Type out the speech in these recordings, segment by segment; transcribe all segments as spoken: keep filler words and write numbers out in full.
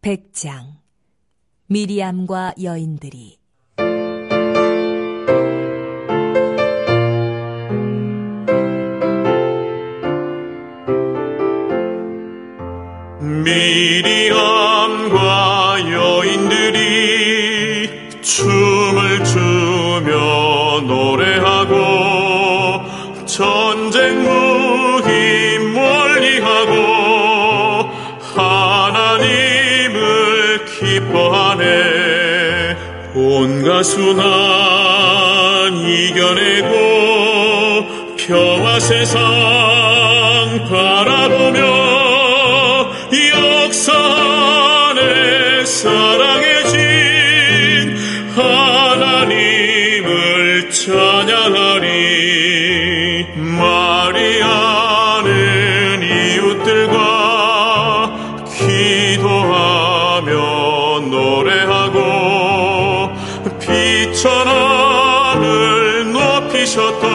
백장 미리암과 여인들이. 미리암과 여인들이 춤을 추며 노래하고 전쟁 무기 멀리하고 하나님을 기뻐하네. 온갖 수난 이겨내고 평화 세상 바라보며 역사 안에 사랑해진 하나님을 찬양하리. 마리아는 이웃들과 기도하며 노래하고 빛천 하늘 높이셨던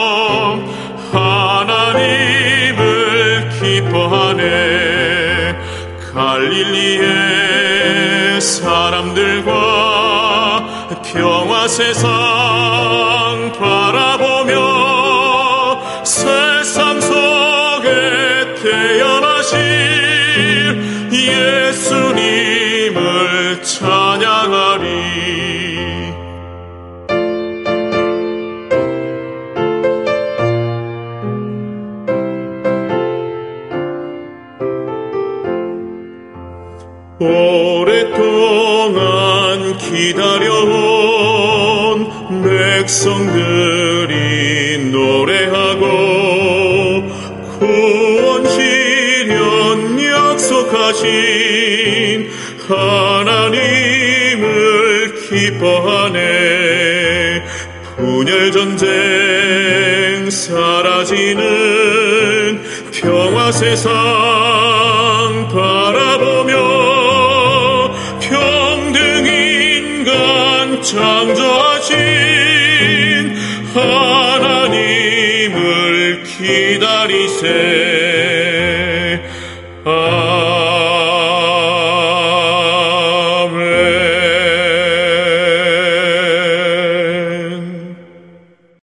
하나님을 기뻐하네. 갈릴리의 사람들과 평화 세상 바라보며 새삼 속에 태어나신 예수님을 찬양하리. 오랫동안 기다려온 백성들이 노래하고 구원 실현 약속하신 하나님을 기뻐하네. 분열 전쟁 사라지는 평화 세상 바라보며 창조하신 하나님을 기다리세. 아